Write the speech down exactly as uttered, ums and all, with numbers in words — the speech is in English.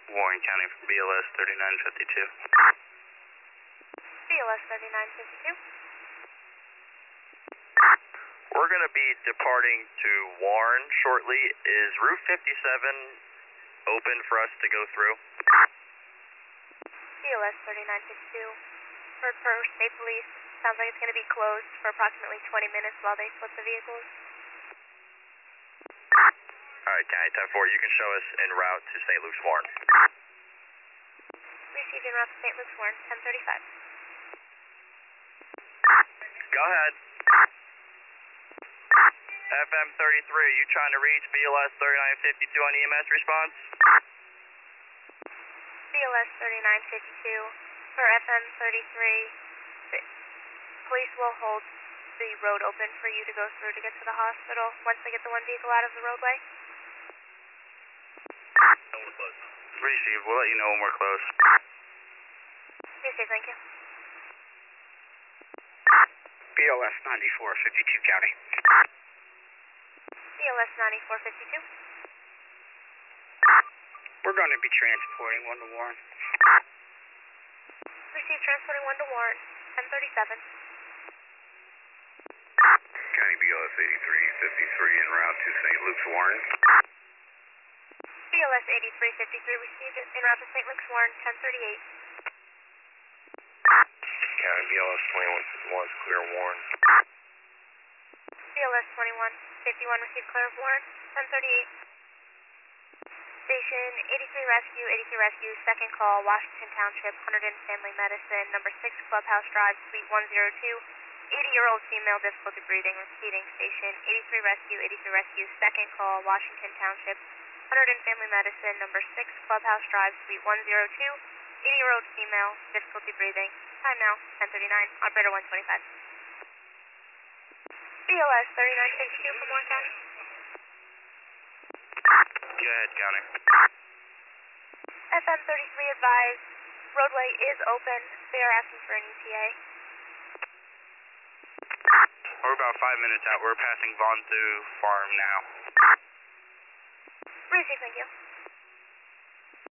Warren County for B L S thirty-nine fifty-two. B L S thirty-nine fifty-two. We're going to be departing to Warren shortly. Is Route fifty-seven open for us to go through? B L S thirty-nine fifty-two. For, for State Police, sounds like it's going to be closed for approximately twenty minutes while they flip the vehicles. Alright, County ten four, you can show us en route to Saint Luke's Warren. Received en route to Saint Luke's Warren, ten thirty-five. Go ahead. F M thirty-three, are you trying to reach B L S thirty-nine fifty-two on E M S response? B L S thirty-nine fifty-two. For F M thirty-three, the police will hold the road open for you to go through to get to the hospital once they get the one vehicle out of the roadway. Received, we'll let you know when we're close. Be safe, thank you. B L S ninety-four fifty-two, County. B L S ninety-four fifty-two. We're going to be transporting one to Warren. Received transporting one to Warren, ten thirty-seven. County B L S eighty-three fifty-three en route to Saint Luke's Warren. B L S eighty-three fifty-three received en route to Saint Luke's Warren, ten thirty-eight. County B L S twenty-one fifty-one is clear of Warren. B L S twenty-one fifty-one received clear of Warren, ten thirty-eight. Station eighty-three Rescue, eighty-three Rescue, second call, Washington Township, one hundred Family Medicine, number six Clubhouse Drive, Suite one oh two. eighty-year-old female, difficulty breathing, repeating. Station eighty-three Rescue, eighty-three Rescue, second call, Washington Township, one hundred Family Medicine, number six Clubhouse Drive, Suite one oh two. eighty-year-old female, difficulty breathing. Time now, ten thirty-nine, operator one twenty-five. B L S thirty-nine fifty-two from Warren County. Go ahead, County. F M thirty-three advised, roadway is open. They are asking for an E T A. We're about five minutes out. We're passing Vontu Farm now. Receive, thank you.